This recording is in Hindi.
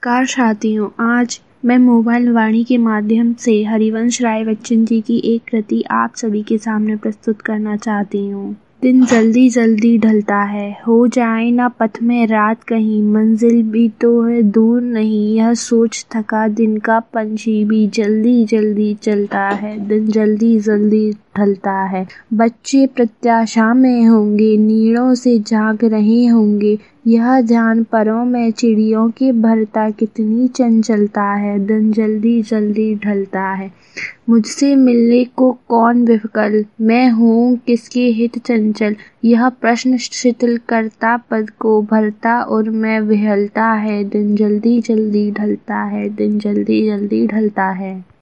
नमस्कार साथियों, आज मैं मोबाइल वाणी के माध्यम से हरिवंश राय बच्चन जी की एक कृति आप सभी के सामने प्रस्तुत करना चाहती हूँ। दिन जल्दी जल्दी ढलता है, हो जाए ना पथ में रात कहीं, मंजिल भी तो है दूर नहीं, यह सोच थका दिन का पंछी भी जल्दी जल्दी चलता है, दिन जल्दी जल्दी ढलता है। बच्चे प्रत्याशा में होंगे, नीड़ों से जाग रहे होंगे, यह ध्यान परों में चिड़ियों के भरता कितनी चंचलता है, दिन जल्दी जल्दी ढलता है। मुझसे मिलने को कौन विकल, मैं हूँ किसके हित चंचल, यह प्रश्न शिथिल करता पद को भरता और मैं विहलता है, दिन जल्दी जल्दी ढलता है, दिन जल्दी जल्दी ढलता है।